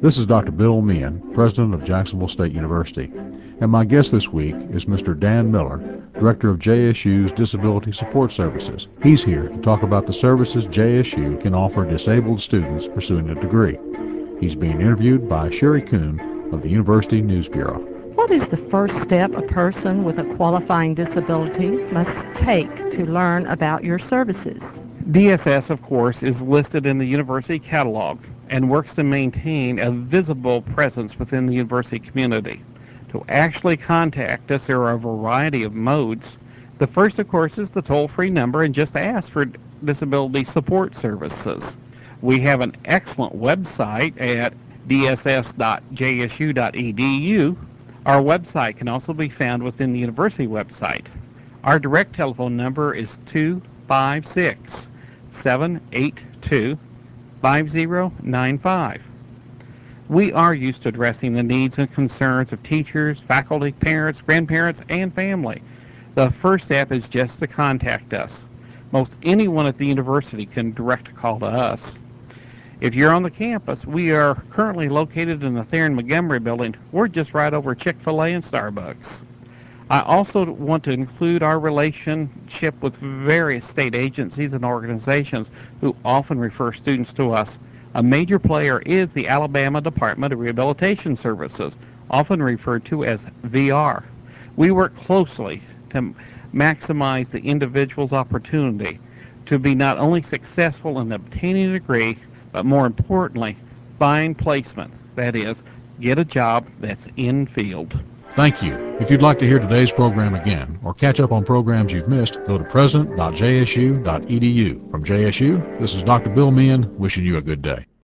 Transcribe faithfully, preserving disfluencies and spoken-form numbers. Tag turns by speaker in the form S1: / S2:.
S1: This is Doctor Bill Meehan, President of Jacksonville State University, and my guest this week is Mister Dan Miller, Director of J S U's Disability Support Services. He's here to talk about the services J S U can offer disabled students pursuing a degree. He's being interviewed by Sherry Kuhn of the University News Bureau.
S2: What is the first step a person with a qualifying disability must take to learn about your services?
S3: D S S, of course, is listed in the university catalog and works to maintain a visible presence within the university community. To actually contact us, there are a variety of modes. The first, of course, is the toll-free number and just ask for disability support services. We have an excellent website at d s s dot j s u dot e d u. Our website can also be found within the university website. Our direct telephone number is two five six, seven eight two, five zero nine five. We are used to addressing the needs and concerns of teachers, faculty, parents, grandparents, and family. The first step is just to contact us. Most anyone at the university can direct a call to us. If you're on the campus, we are currently located in the Theron Montgomery building. We're just right over Chick-fil-A and Starbucks. I also want to include our relationship with various state agencies and organizations who often refer students to us. A major player is the Alabama Department of Rehabilitation Services, often referred to as V R. We work closely to maximize the individual's opportunity to be not only successful in obtaining a degree, but more importantly, find placement. That is, get a job that's in field.
S1: Thank you. If you'd like to hear today's program again or catch up on programs you've missed, go to president dot j s u dot e d u. From J S U, this is Doctor Bill Meehan wishing you a good day.